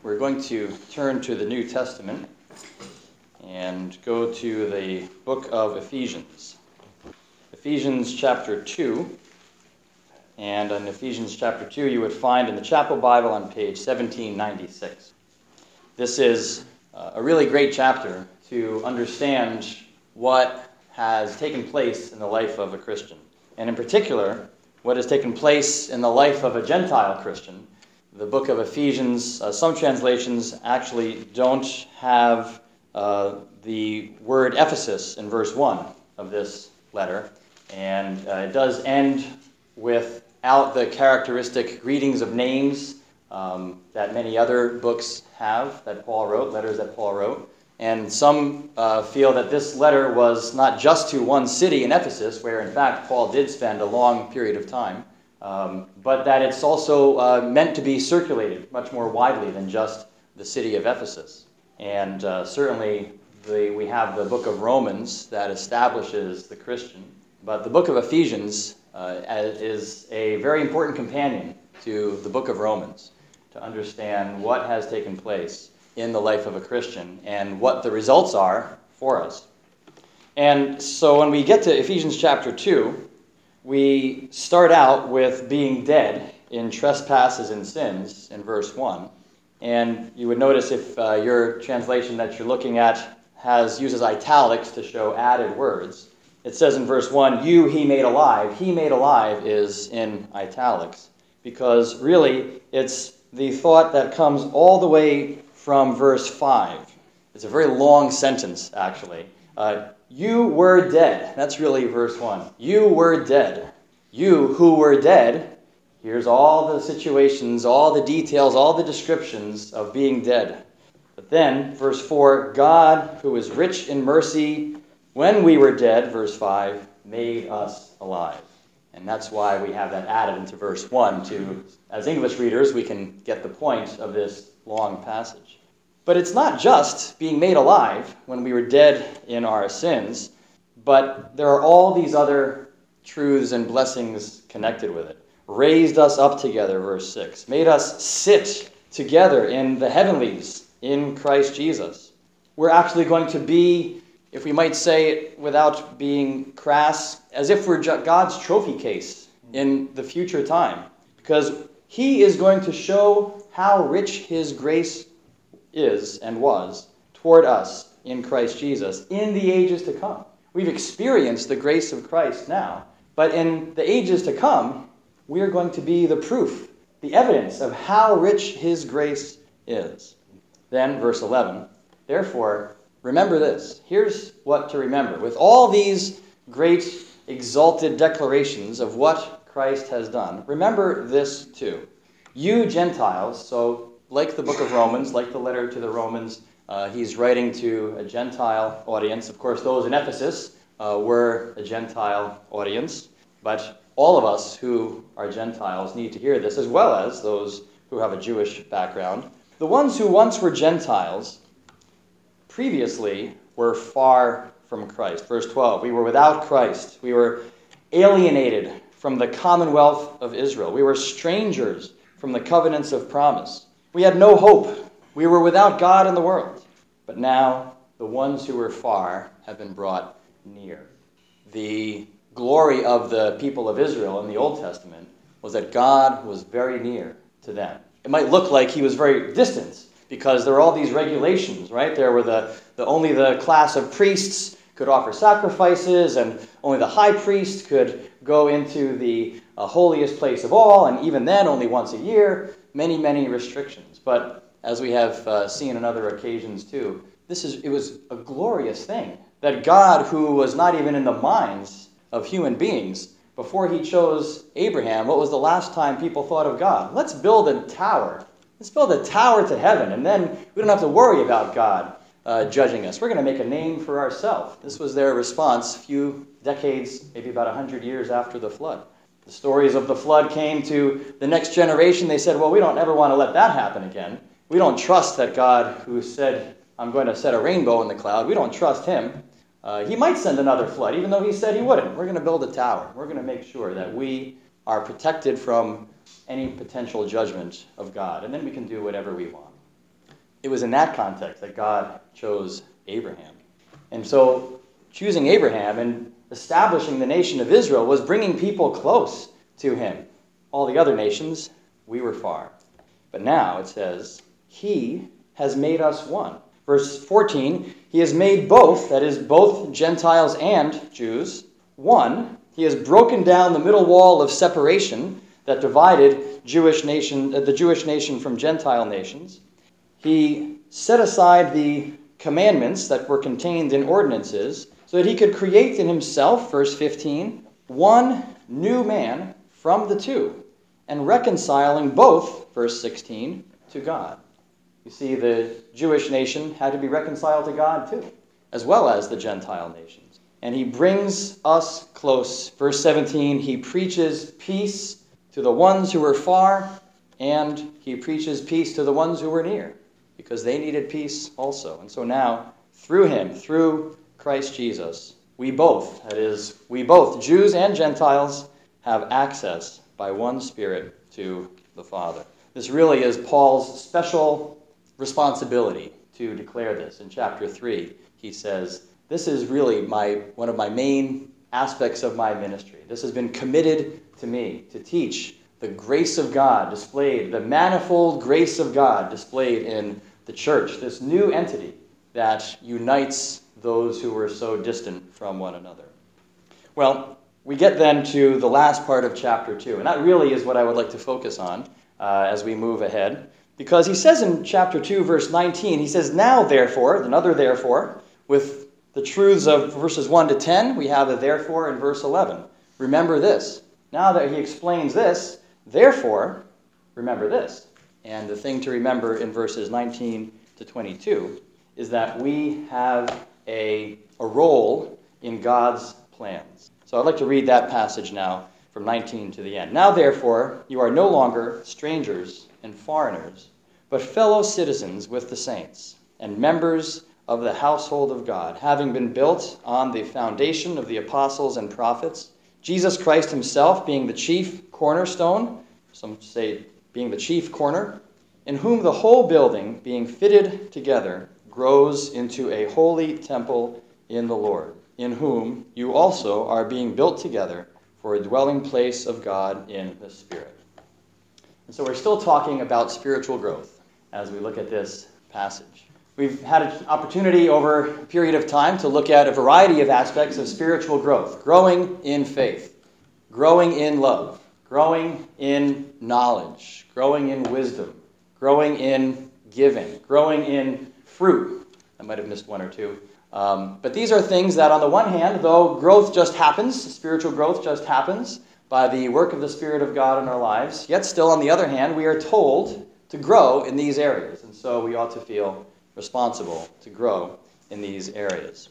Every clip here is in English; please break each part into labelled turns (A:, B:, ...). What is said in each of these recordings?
A: We're going to turn to the New Testament and go to the book of Ephesians. Ephesians chapter 2. And in Ephesians chapter 2, you would find in the Chapel Bible on page 1796. This is a really great chapter to understand what has taken place in the life of a Christian. And in particular, what has taken place in the life of a Gentile Christian. The book of Ephesians, some translations actually don't have the word Ephesus in verse 1 of this letter. And it does end without the characteristic greetings of names that many other books have that Paul wrote, letters that Paul wrote. And some feel that this letter was not just to one city in Ephesus, where in fact Paul did spend a long period of time, but that it's also meant to be circulated much more widely than just the city of Ephesus. And certainly we have the book of Romans that establishes the Christian, but the book of Ephesians is a very important companion to the book of Romans to understand what has taken place in the life of a Christian and what the results are for us. And so when we get to Ephesians chapter 2, we start out with being dead in trespasses and sins in verse 1. And you would notice if your translation that you're looking at uses italics to show added words. It says in verse 1, you he made alive. He made alive is in italics because really it's the thought that comes all the way from verse 5. It's a very long sentence, actually. You were dead. That's really verse 1. You were dead. You who were dead. Here's all the situations, all the details, all the descriptions of being dead. But then, verse 4, God, who is rich in mercy, when we were dead, verse 5, made us alive. And that's why we have that added into verse 1 to, as English readers, we can get the point of this long passage. But it's not just being made alive when we were dead in our sins, but there are all these other truths and blessings connected with it. Raised us up together, verse 6. Made us sit together in the heavenlies in Christ Jesus. We're actually going to be, if we might say it without being crass, as if we're God's trophy case in the future time. Because he is going to show how rich his grace is and was toward us in Christ Jesus in the ages to come. We've experienced the grace of Christ now, but in the ages to come, we are going to be the proof, the evidence of how rich his grace is. Then, verse 11, therefore, remember this. Here's what to remember. With all these great exalted declarations of what Christ has done, remember this too. You Gentiles, so like the book of Romans, like the letter to the Romans, he's writing to a Gentile audience. Of course, those in Ephesus were a Gentile audience, but all of us who are Gentiles need to hear this, as well as those who have a Jewish background. The ones who once were Gentiles previously were far from Christ. Verse 12, we were without Christ. We were alienated from the commonwealth of Israel. We were strangers from the covenants of promise. We had no hope. We were without God in the world. But now the ones who were far have been brought near. The glory of the people of Israel in the Old Testament was that God was very near to them. It might look like he was very distant because there were all these regulations, right? There were only the class of priests could offer sacrifices, and only the high priest could go into the holiest place of all, and even then only once a year. Many, many restrictions. But as we have seen on other occasions too, it was a glorious thing that God, who was not even in the minds of human beings, before he chose Abraham, what was the last time people thought of God? Let's build a tower. Let's build a tower to heaven, and then we don't have to worry about God judging us. We're going to make a name for ourselves. This was their response a few decades, maybe about 100 years after the flood. The stories of the flood came to the next generation. They said, well, we don't ever want to let that happen again. We don't trust that God who said, I'm going to set a rainbow in the cloud. We don't trust him. He might send another flood, even though he said he wouldn't. We're going to build a tower. We're going to make sure that we are protected from any potential judgment of God. And then we can do whatever we want. it was in that context that God chose Abraham. And so choosing Abraham and establishing the nation of Israel was bringing people close to him. All the other nations, we were far. But now it says, he has made us one. Verse 14, he has made both, that is, both Gentiles and Jews, one. He has broken down the middle wall of separation that divided the Jewish nation from Gentile nations. He set aside the commandments that were contained in ordinances so that he could create in himself, verse 15, one new man from the two, and reconciling both, verse 16, to God. You see, the Jewish nation had to be reconciled to God too, as well as the Gentile nations. And he brings us close. Verse 17, he preaches peace to the ones who were far, and he preaches peace to the ones who were near, because they needed peace also. And so now, through him, through Christ Jesus, we both, that is, we both, Jews and Gentiles, have access by one Spirit to the Father. This really is Paul's special responsibility to declare this. In chapter 3, he says, this is really one of my main aspects of my ministry. This has been committed to me, to teach the grace of God displayed, the manifold grace of God displayed in the church, this new entity that unites those who were so distant from one another. Well, we get then to the last part of chapter 2, and that really is what I would like to focus on as we move ahead, because he says in chapter 2, verse 19, he says, now therefore, another therefore, with the truths of verses 1 to 10, we have a therefore in verse 11. Remember this. Now that he explains this, therefore, remember this. And the thing to remember in verses 19 to 22 is that we have a role in God's plans. So I'd like to read that passage now from 19 to the end. Now, therefore, you are no longer strangers and foreigners, but fellow citizens with the saints and members of the household of God, having been built on the foundation of the apostles and prophets, Jesus Christ himself being the chief cornerstone, some say being the chief corner, in whom the whole building, being fitted together, grows into a holy temple in the Lord, in whom you also are being built together for a dwelling place of God in the Spirit. And so we're still talking about spiritual growth as we look at this passage. We've had an opportunity over a period of time to look at a variety of aspects of spiritual growth. Growing in faith, growing in love, growing in knowledge, growing in wisdom, growing in giving, growing in fruit. I might have missed one or two. But these are things that on the one hand, though growth just happens, spiritual growth just happens by the work of the Spirit of God in our lives, yet still on the other hand, we are told to grow in these areas. And so we ought to feel responsible to grow in these areas.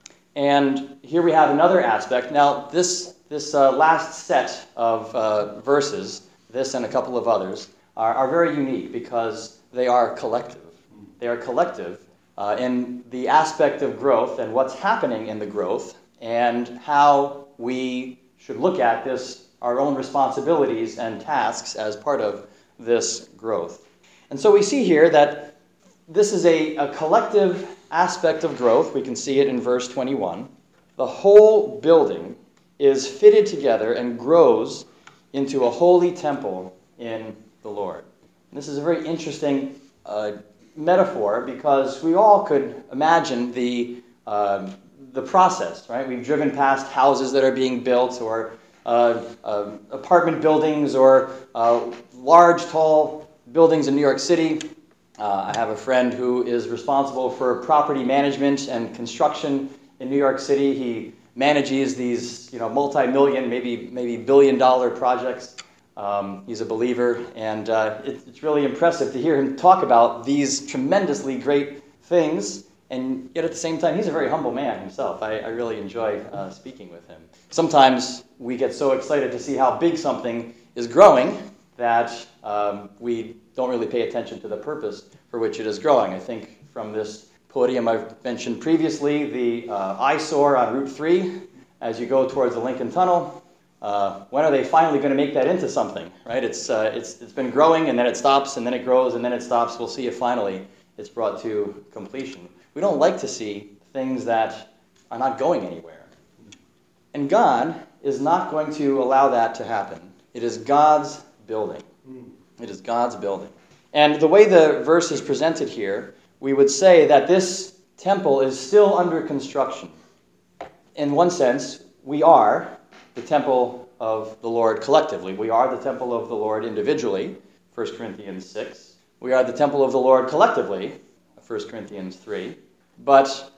A: And here we have another aspect. Now, this last set of verses, this and a couple of others, are very unique because they are collective. They are collective in the aspect of growth and what's happening in the growth and how we should look at this, our own responsibilities and tasks as part of this growth. And so we see here that this is a collective aspect of growth. We can see it in verse 21. The whole building is fitted together and grows into a holy temple in the Lord. And this is a very interesting metaphor because we all could imagine the process, right? We've driven past houses that are being built or apartment buildings or large, tall buildings in New York City. I have a friend who is responsible for property management and construction in New York City. He manages these, multi-million, maybe billion-dollar projects. He's a believer, and it's really impressive to hear him talk about these tremendously great things. And yet at the same time, he's a very humble man himself. I really enjoy speaking with him. Sometimes we get so excited to see how big something is growing that we don't really pay attention to the purpose for which it is growing. I think from this podium I've mentioned previously, the eyesore on Route 3, as you go towards the Lincoln Tunnel. When are they finally going to make that into something, right? It's been growing, and then it stops, and then it grows, and then it stops. We'll see if finally it's brought to completion. We don't like to see things that are not going anywhere. And God is not going to allow that to happen. It is God's building. It is God's building. And the way the verse is presented here, we would say that this temple is still under construction. In one sense, we are the temple of the Lord collectively. We are the temple of the Lord individually, 1 Corinthians 6. We are the temple of the Lord collectively, 1 Corinthians 3. But,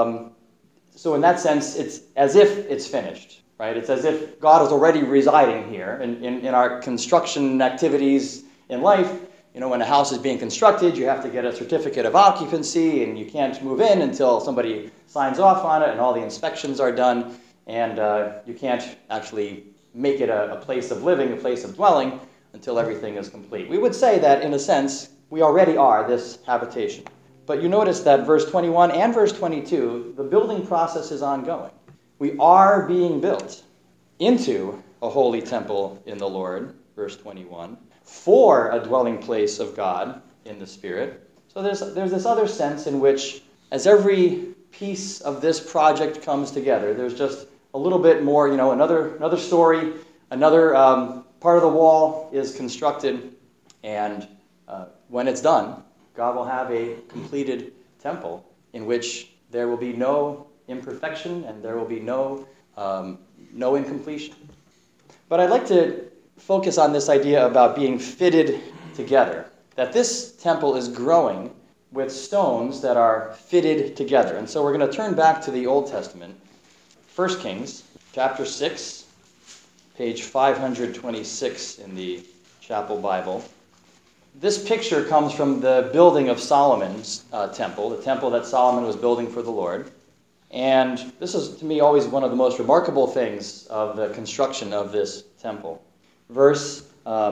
A: so in that sense, it's as if it's finished, right? It's as if God is already residing here in our construction activities in life. You know, when a house is being constructed, you have to get a certificate of occupancy, and you can't move in until somebody signs off on it, and all the inspections are done, and you can't actually make it a place of living, a place of dwelling, until everything is complete. We would say that, in a sense, we already are this habitation. But you notice that verse 21 and verse 22, the building process is ongoing. We are being built into a holy temple in the Lord, verse 21, for a dwelling place of God in the Spirit. So there's this other sense in which, as every piece of this project comes together, there's just a little bit more, another story, another part of the wall is constructed, and when it's done, God will have a completed temple in which there will be no imperfection and there will be no incompletion. But I'd like to focus on this idea about being fitted together, that this temple is growing with stones that are fitted together. And so we're going to turn back to the Old Testament, 1 Kings, chapter 6, page 526 in the Chapel Bible. This picture comes from the building of Solomon's temple, the temple that Solomon was building for the Lord. And this is, to me, always one of the most remarkable things of the construction of this temple. Verse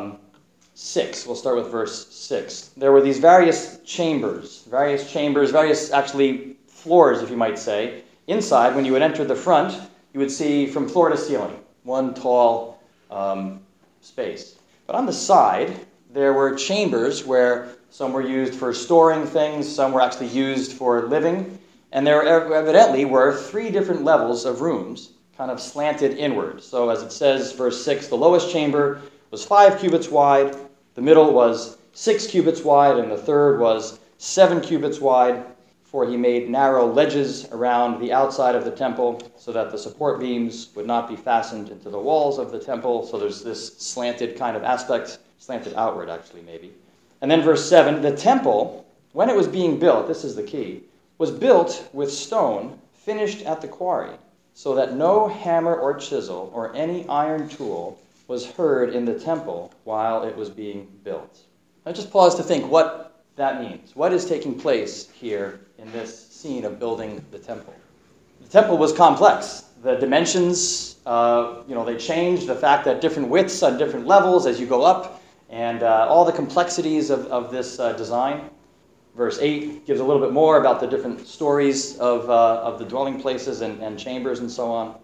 A: 6, we'll start with verse 6. There were these various chambers, various actually floors, if you might say. Inside, when you would enter the front, you would see from floor to ceiling, one tall space. But on the side, there were chambers where some were used for storing things, some were actually used for living, and there evidently were 3 different levels of rooms, kind of slanted inward. So as it says, verse 6, the lowest chamber was 5 cubits wide, the middle was 6 cubits wide, and the third was 7 cubits wide, for he made narrow ledges around the outside of the temple so that the support beams would not be fastened into the walls of the temple. So there's this slanted kind of aspect, slanted outward actually maybe. And then verse 7, the temple, when it was being built, this is the key, was built with stone finished at the quarry, so that no hammer or chisel or any iron tool was heard in the temple while it was being built. I just pause to think what that means. What is taking place here in this scene of building the temple? The temple was complex. The dimensions, they changed. The fact that different widths on different levels as you go up, and all the complexities of this design. Verse 8 gives a little bit more about the different stories of the dwelling places and chambers and so on.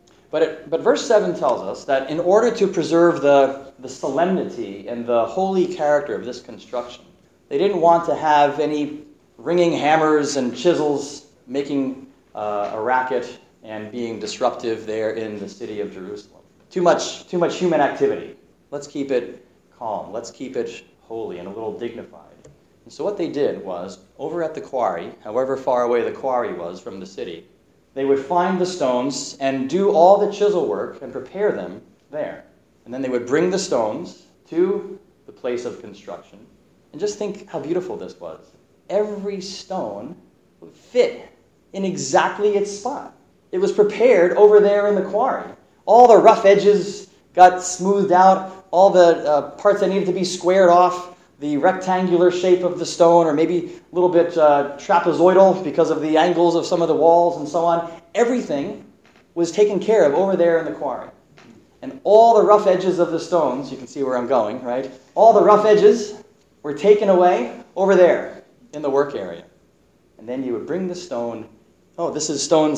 A: But verse 7 tells us that in order to preserve the solemnity and the holy character of this construction, they didn't want to have any ringing hammers and chisels making a racket and being disruptive there in the city of Jerusalem. Too much human activity. Let's keep it calm. Let's keep it holy and a little dignified. And so what they did was, over at the quarry, however far away the quarry was from the city, they would find the stones and do all the chisel work and prepare them there. And then they would bring the stones to the place of construction. And just think how beautiful this was. Every stone would fit in exactly its spot. It was prepared over there in the quarry. All the rough edges got smoothed out. All the parts that needed to be squared off. The rectangular shape of the stone, or maybe a little bit trapezoidal because of the angles of some of the walls and so on. Everything was taken care of over there in the quarry. And all the rough edges of the stones, you can see where I'm going, right? All the rough edges were taken away over there in the work area. And then you would bring the stone. Oh, this is stone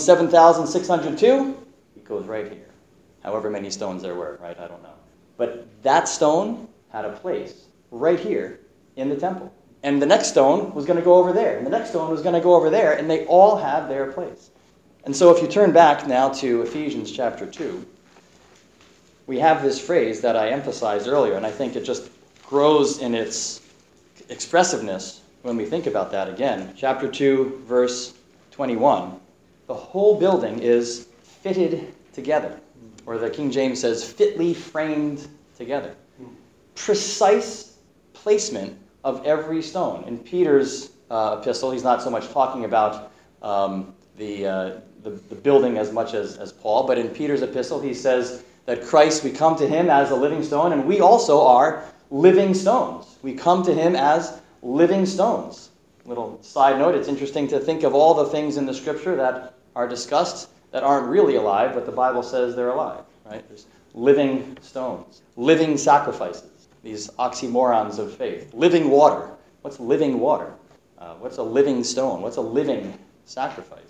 A: 7,602. It goes right here. However many stones there were, right? I don't know. But that stone had a place right here in the temple. And the next stone was going to go over there, and the next stone was going to go over there, and they all had their place. And so if you turn back now to Ephesians chapter 2, we have this phrase that I emphasized earlier, and I think it just grows in its expressiveness when we think about that again. Chapter 2, verse 21. The whole building is fitted together, or the King James says fitly framed together. Precise placement of every stone. In Peter's epistle, he's not so much talking about the building as much as Paul, but in Peter's epistle he says that Christ, we come to him as a living stone, and we also are living stones. We come to him as living stones. Little side note, it's interesting to think of all the things in the Scripture that are discussed that aren't really alive, but the Bible says they're alive, right? There's living stones, living sacrifices, these oxymorons of faith. Living water. What's living water? What's a living stone? What's a living sacrifice?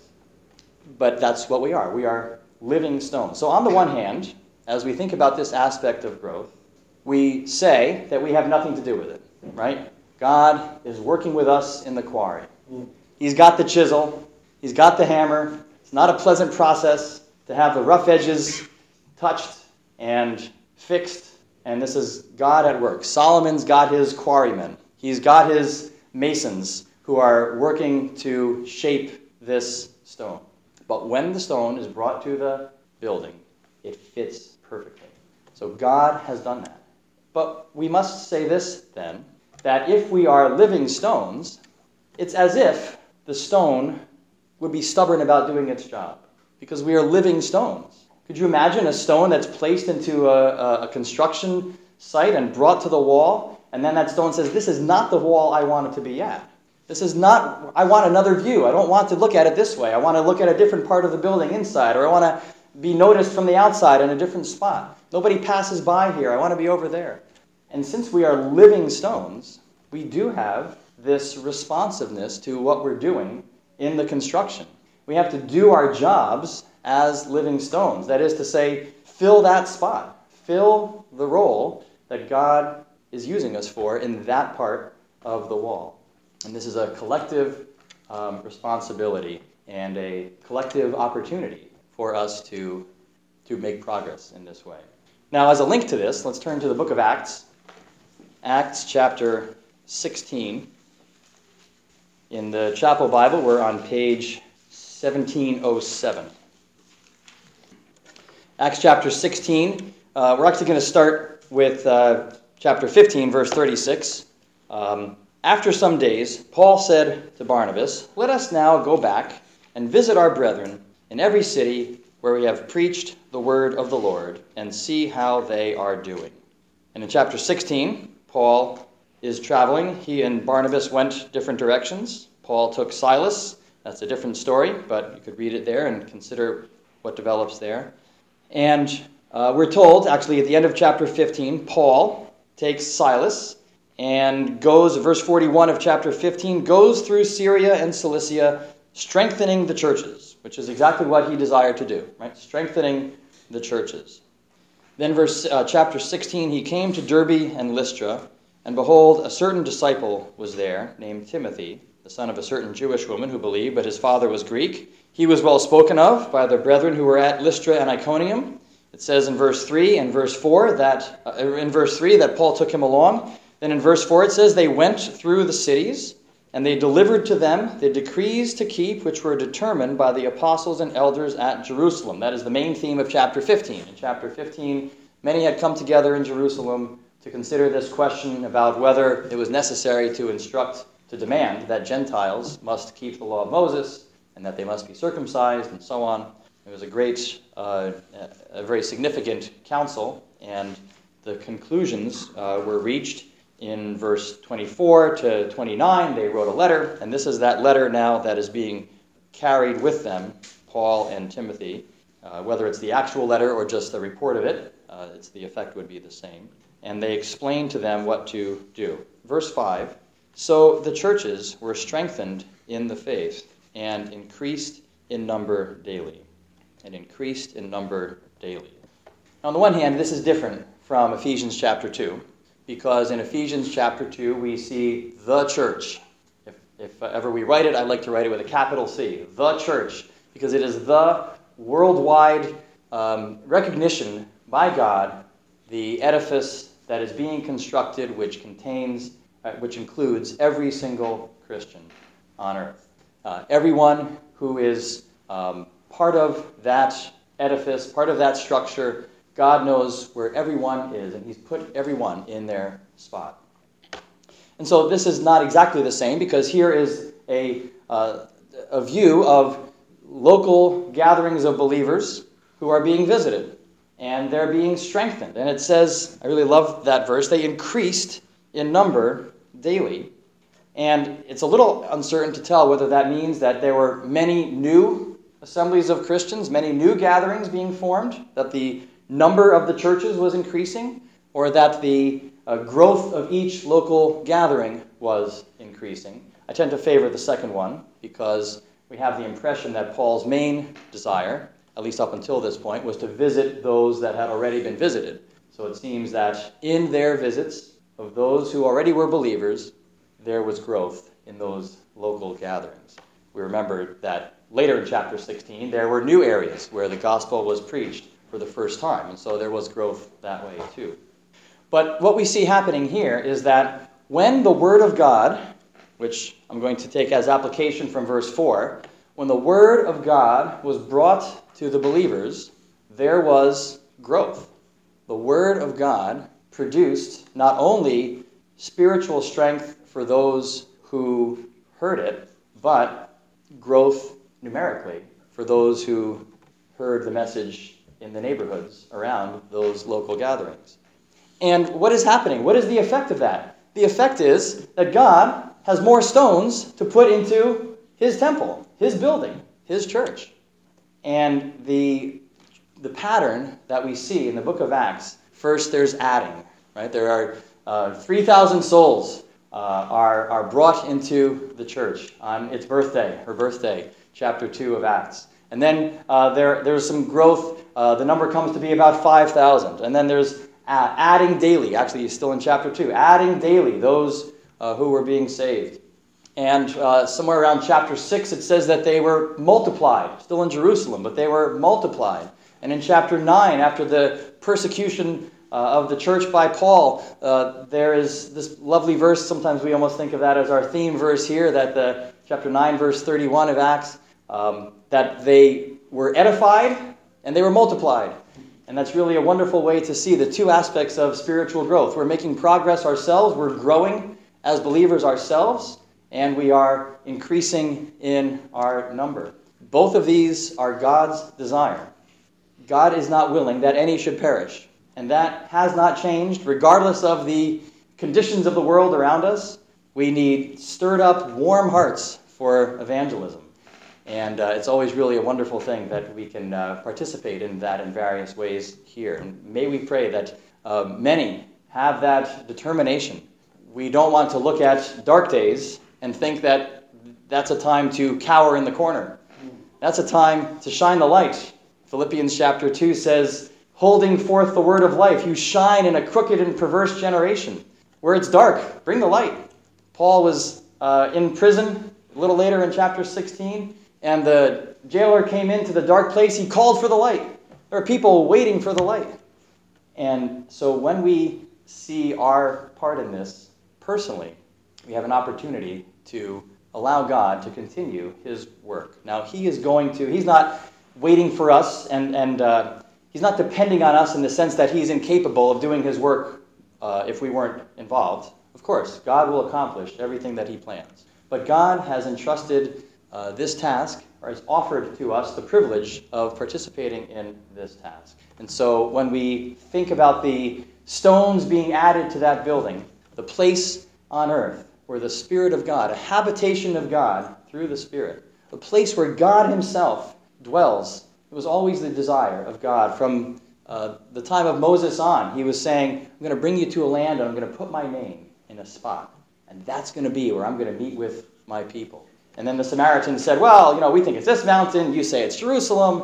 A: But that's what we are. We are living stones. So on the one hand, as we think about this aspect of growth, we say that we have nothing to do with it, right? God is working with us in the quarry. He's got the chisel. He's got the hammer. It's not a pleasant process to have the rough edges touched and fixed. And this is God at work. Solomon's got his quarrymen. He's got his masons who are working to shape this stone. But when the stone is brought to the building, it fits perfectly. So God has done that. But we must say this then, that if we are living stones, it's as if the stone would be stubborn about doing its job, because we are living stones. Could you imagine a stone that's placed into a construction site and brought to the wall, and then that stone says, this is not the wall I want it to be at. This is not, I want another view. I don't want to look at it this way. I want to look at a different part of the building inside, or I want to be noticed from the outside in a different spot. Nobody passes by here. I want to be over there. And since we are living stones, we do have this responsiveness to what we're doing in the construction. We have to do our jobs as living stones. That is to say, fill that spot. Fill the role that God is using us for in that part of the wall. And this is a collective responsibility and a collective opportunity for us to make progress in this way. Now, as a link to this, let's turn to the book of Acts. Acts chapter 16. In the Chapel Bible, we're on page 1707. Acts chapter 16. We're actually going to start with chapter 15, verse 36. After some days, Paul said to Barnabas, "Let us now go back and visit our brethren in every city where we have preached the word of the Lord, and see how they are doing." And in chapter 16, Paul is traveling. He and Barnabas went different directions. Paul took Silas. That's a different story, but you could read it there and consider what develops there. And we're told, actually, at the end of chapter 15, Paul takes Silas and goes, verse 41 of chapter 15, goes through Syria and Cilicia, strengthening the churches, which is exactly what he desired to do, right? Strengthening the churches. Then chapter 16, he came to Derbe and Lystra, and behold, a certain disciple was there, named Timothy, the son of a certain Jewish woman who believed, but his father was Greek. He was well spoken of by the brethren who were at Lystra and Iconium. It says in verse 3 and verse 4 that Paul took him along. Then in verse 4 it says, they went through the cities, and they delivered to them the decrees to keep, which were determined by the apostles and elders at Jerusalem. That is the main theme of chapter 15. In chapter 15, many had come together in Jerusalem to consider this question about whether it was necessary to demand that Gentiles must keep the law of Moses, and that they must be circumcised, and so on. It was a very significant council, and the conclusions were reached in verse 24 to 29. They wrote a letter, and this is that letter now that is being carried with them, Paul and Timothy. Whether it's the actual letter or just the report of it, the effect would be the same. And they explained to them what to do. Verse 5, so the churches were strengthened in the faith and increased in number daily. And increased in number daily. Now, on the one hand, this is different from Ephesians chapter 2, because in Ephesians chapter 2 we see the church. If ever we write it, I'd like to write it with a capital C, the church, because it is the worldwide recognition by God, the edifice that is being constructed, which includes every single Christian on earth. Everyone who is part of that edifice, part of that structure, God knows where everyone is, and he's put everyone in their spot. And so this is not exactly the same, because here is a view of local gatherings of believers who are being visited, and they're being strengthened. And it says, I really love that verse, they increased in number daily. And it's a little uncertain to tell whether that means that there were many new assemblies of Christians, many new gatherings being formed, that the number of the churches was increasing, or that the growth of each local gathering was increasing. I tend to favor the second one, because we have the impression that Paul's main desire, at least up until this point, was to visit those that had already been visited. So it seems that in their visits of those who already were believers, there was growth in those local gatherings. We remember that later in chapter 16, there were new areas where the gospel was preached for the first time, and so there was growth that way too. But what we see happening here is that when the Word of God, which I'm going to take as application from verse 4, when the Word of God was brought to the believers, there was growth. The Word of God produced not only spiritual strength for those who heard it, but growth numerically for those who heard the message in the neighborhoods around those local gatherings. And what is happening? What is the effect of that? The effect is that God has more stones to put into his temple, his building, his church. And the pattern that we see in the book of Acts, first there's adding, right? There are 3,000 souls are brought into the church on its birthday, her birthday, chapter 2 of Acts. And then there's some growth. The number comes to be about 5,000. And then there's adding daily, actually still in chapter 2, adding daily those who were being saved. And somewhere around chapter 6, it says that they were multiplied, still in Jerusalem, but they were multiplied. And in chapter 9, after the persecution of the church by Paul, there is this lovely verse. Sometimes we almost think of that as our theme verse here, that the chapter 9, verse 31 of Acts, that they were edified and they were multiplied. And that's really a wonderful way to see the two aspects of spiritual growth. We're making progress ourselves, we're growing as believers ourselves, and we are increasing in our number. Both of these are God's desire. God is not willing that any should perish. And that has not changed, regardless of the conditions of the world around us. We need stirred up, warm hearts for evangelism. And it's always really a wonderful thing that we can participate in that in various ways here. And may we pray that many have that determination. We don't want to look at dark days and think that that's a time to cower in the corner. That's a time to shine the light. Philippians chapter 2 says, holding forth the word of life, you shine in a crooked and perverse generation. Where it's dark, bring the light. Paul was in prison a little later in chapter 16, and the jailer came into the dark place. He called for the light. There are people waiting for the light. And so when we see our part in this personally, we have an opportunity to allow God to continue his work. Now, he's not waiting for us, and he's not depending on us in the sense that he's incapable of doing his work if we weren't involved. Of course, God will accomplish everything that he plans. But God has entrusted this task, or has offered to us the privilege of participating in this task. And so when we think about the stones being added to that building, the place on earth where the Spirit of God, a habitation of God through the Spirit, a place where God himself dwells, it was always the desire of God. From the time of Moses on, he was saying, I'm going to bring you to a land and I'm going to put my name in a spot. And that's going to be where I'm going to meet with my people. And then the Samaritans said, well, we think it's this mountain. You say it's Jerusalem.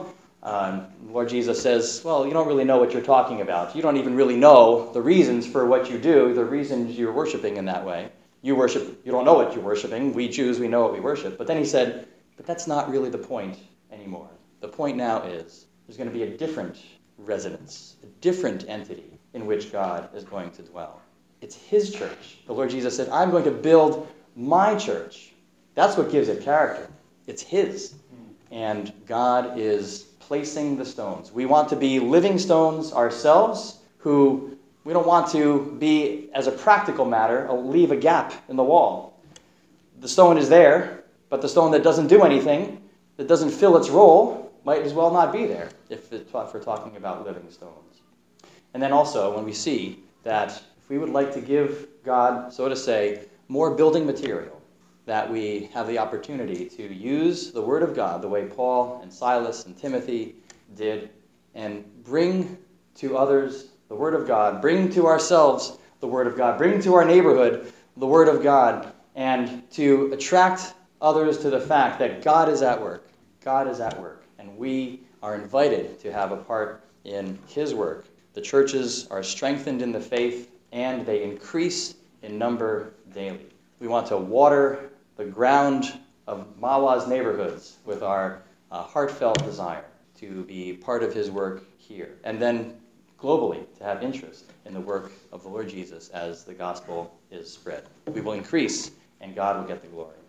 A: Lord Jesus says, well, you don't really know what you're talking about. You don't even really know the reasons for what you do, the reasons you're worshiping in that way. You don't know what you're worshiping. We Jews, we know what we worship. But then he said, but that's not really the point anymore. The point now is there's going to be a different residence, a different entity in which God is going to dwell. It's his church. The Lord Jesus said, I'm going to build my church. That's what gives it character. It's his. And God is placing the stones. We want to be living stones ourselves, who we don't want to be, as a practical matter, leave a gap in the wall. The stone is there, but the stone that doesn't do anything, that doesn't fill its role, might as well not be there if we're talking about living stones. And then also, when we see that if we would like to give God, so to say, more building material, that we have the opportunity to use the Word of God the way Paul and Silas and Timothy did, and bring to others the Word of God, bring to ourselves the Word of God, bring to our neighborhood the Word of God, and to attract others to the fact that God is at work. God is at work, and we are invited to have a part in his work. The churches are strengthened in the faith, and they increase in number daily. We want to water the ground of Mawa's neighborhoods with our heartfelt desire to be part of his work here. And then globally, to have interest in the work of the Lord Jesus as the gospel is spread. We will increase, and God will get the glory.